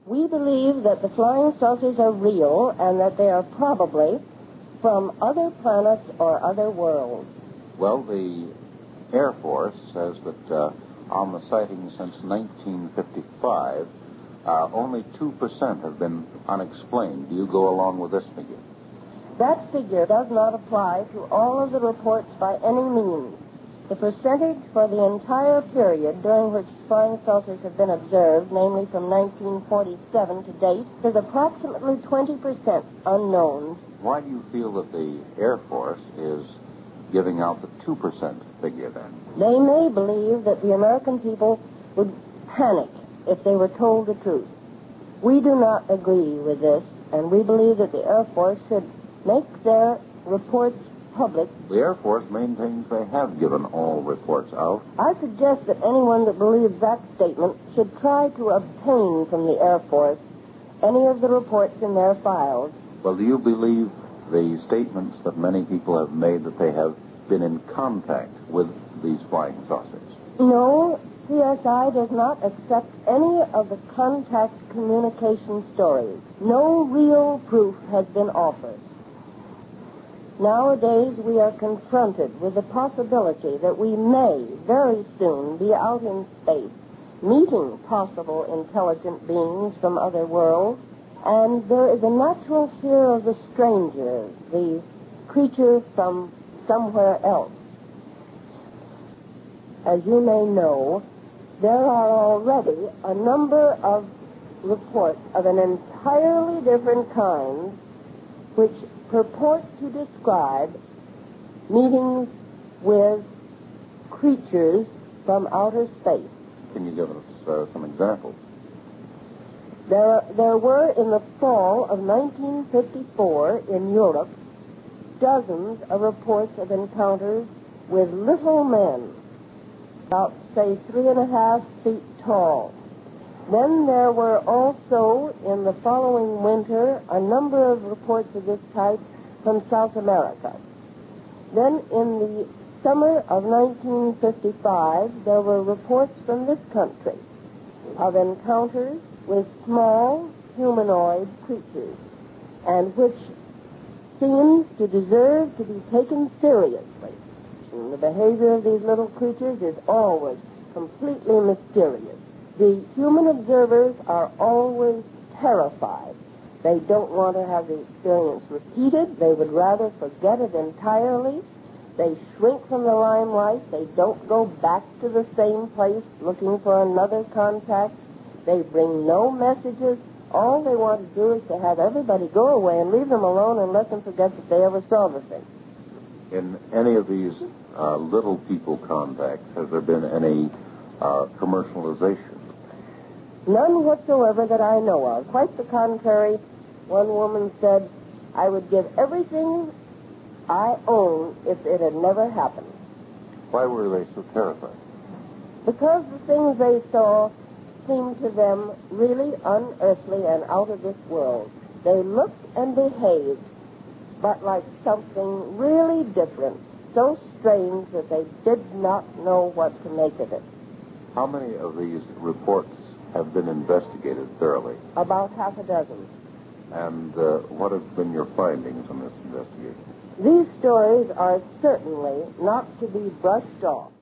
We believe that the flying saucers are real and that they are probably from other planets or other worlds. Well, the Air Force says that on the sightings since 1955, only 2% have been unexplained. Do you go along with this figure? That figure does not apply to all of the reports by any means. The percentage for the entire period during which flying saucers have been observed, namely from 1947 to date, is approximately 20% unknown. Why do you feel that the Air Force is giving out the 2% figure then? They may believe that the American people would panic if they were told the truth. We do not agree with this, and we believe that the Air Force should make their reports public. The Air Force maintains they have given all reports out. I suggest that anyone that believes that statement should try to obtain from the Air Force any of the reports in their files. Well, do you believe the statements that many people have made that they have been in contact with these flying saucers? No, CSI does not accept any of the contact communication stories. No real proof has been offered. Nowadays, we are confronted with the possibility that we may very soon be out in space, meeting possible intelligent beings from other worlds, and there is a natural fear of the stranger, the creature from somewhere else. As you may know, there are already a number of reports of an entirely different kind which purport to describe meetings with creatures from outer space. Can you give us some examples? There were, in the fall of 1954 in Europe, dozens of reports of encounters with little men, about, say, 3.5 feet tall. Then there were also, in the following winter, a number of reports of this type from South America. Then in the summer of 1955, there were reports from this country of encounters with small humanoid creatures, and which seems to deserve to be taken seriously. And the behavior of these little creatures is always completely mysterious. The human observers are always terrified. They don't want to have the experience repeated. They would rather forget it entirely. They shrink from the limelight. They don't go back to the same place looking for another contact. They bring no messages. All they want to do is to have everybody go away and leave them alone and let them forget that they ever saw the thing. In any of these little people contacts, has there been any commercialization? None whatsoever that I know of. Quite the contrary. One woman said, I would give everything I own if it had never happened. Why were they so terrified? Because the things they saw seemed to them really unearthly and out of this world. They looked and behaved, but like something really different, so strange that they did not know what to make of it. How many of these reports have been investigated thoroughly? About half a dozen. And what have been your findings on this investigation? These stories are certainly not to be brushed off.